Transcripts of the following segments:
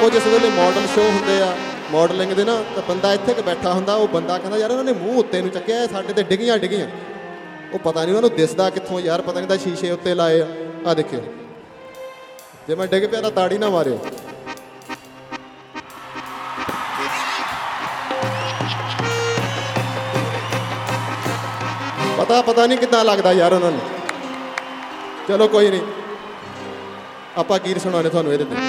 ਉਹ ਜਿਸ ਵੇਲੇ ਮਾਡਲ ਸ਼ੋਅ ਹੁੰਦੇ ਆ ਮਾਡਲਿੰਗ ਦੇ ਨਾ, ਤਾਂ ਬੰਦਾ ਇੱਥੇ ਕਿ ਬੈਠਾ ਹੁੰਦਾ, ਉਹ ਬੰਦਾ ਕਹਿੰਦਾ ਯਾਰ ਉਹਨਾਂ ਨੇ ਮੂੰਹ ਉੱਤੇ ਨੂੰ ਚੱਕਿਆ, ਸਾਡੇ ਤੇ ਡਿੱਗੀਆਂ ਡਿੱਗੀਆਂ। ਉਹ ਪਤਾ ਨਹੀਂ ਉਹਨਾਂ ਨੂੰ ਦਿਸਦਾ ਕਿੱਥੋਂ ਯਾਰ, ਪਤਾ ਨਹੀਂ ਤਾਂ ਸ਼ੀਸ਼ੇ ਉੱਤੇ ਲਾਏ ਆ। ਆਹ ਦੇਖਿਓ, ਜੇ ਮੈਂ ਡਿੱਗ ਪਿਆ ਤਾਂ ਤਾੜੀ ਨਾ ਮਾਰਿਓ। ਪਤਾ ਨਹੀਂ ਕਿੱਦਾਂ ਲੱਗਦਾ ਯਾਰ ਉਹਨਾਂ ਨੂੰ। ਚਲੋ ਕੋਈ ਨਹੀਂ, ਆਪਾਂ ਗੀਤ ਸੁਣਾਉਣੇ ਤੁਹਾਨੂੰ ਇਹਦੇ ਤੇ।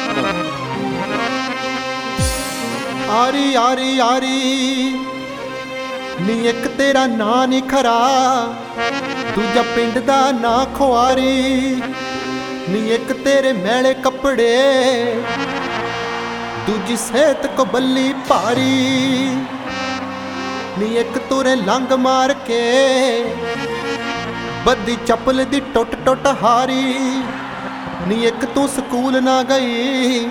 ਆਰੀ ਆਰੀ ਆਰੀ ਨੀ ਇੱਕ ਤੇਰਾ ਨਾਂ ਨੀ ਖਰਾ, ਦੂਜਾ ਪਿੰਡ ਦਾ ਨਾਂ ਖੁਆਰੀ ਨੀ, ਇੱਕ ਤੇਰੇ ਮੈਲੇ ਕੱਪੜੇ, ਦੂਜੀ ਸਿਹਤ ਕਬੱਲੀ ਭਾਰੀ ਨੀ, ਇੱਕ ਤੁਰੇ ਲੰਗ ਮਾਰ ਕੇ ਬੱਦੀ ਚੱਪਲ ਦੀ ਟੁੱਟ ਟੁੱਟ ਹਾਰੀ ਨੀ, ਇੱਕ ਤੂੰ ਸਕੂਲ ਨਾ ਗਈ।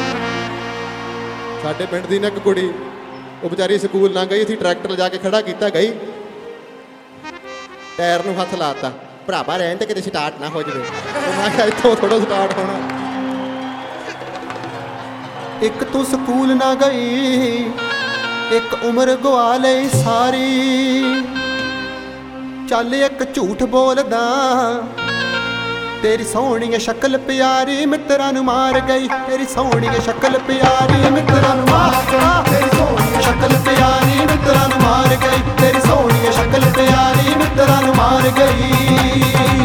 ਸਾਡੇ ਪਿੰਡ ਦੀ ਨਾ ਇੱਕ ਕੁੜੀ, ਉਹ ਵਿਚਾਰੀ ਸਕੂਲ ਨਾ ਗਈ, ਅਸੀਂ ਟਰੈਕਟਰ ਲਿਜਾ ਕੇ ਖੜਾ ਕੀਤਾ, ਗਈ ਟਾਇਰ ਨੂੰ ਹੱਥ ਲਾਤਾ, ਭਰਾਵਾ ਰਹਿਣ ਤੇ ਕਿਤੇ ਸਟਾਰਟ ਨਾ ਹੋ ਜਾਵੇ। ਮੈਂ ਕਿਹਾ ਇੱਥੋਂ ਥੋੜਾ ਸਟਾਰਟ ਹੋਣਾ। ਇੱਕ ਤੂੰ ਸਕੂਲ ਨਾ ਗਈ, ਇੱਕ ਉਮਰ ਗਵਾ ਲਈ ਸਾਰੀ, ਚੱਲ ਇੱਕ ਝੂਠ ਬੋਲਦਾ, ਤੇਰੀ ਸੋਹਣੀ ਸ਼ਕਲ ਪਿਆਰੀ ਮਿੱਤਰਾਂ ਨੂੰ ਮਾਰ ਗਈ, ਤੇਰੀ ਸੋਹਣੀ ਸ਼ਕਲ ਪਿਆਰੀ ਮਿੱਤਰਾਂ ਨੂੰ ਮਾਰ ਗਈ, ਤੇਰੀ ਸੋਹਣੀ ਸ਼ਕਲ ਪਿਆਰੀ ਮਿੱਤਰਾਂ ਨੂੰ ਮਾਰ ਗਈ, ਤੇਰੀ ਸੋਹਣੀ ਸ਼ਕਲ ਪਿਆਰੀ ਮਿੱਤਰਾਂ ਨੂੰ ਮਾਰ ਗਈ।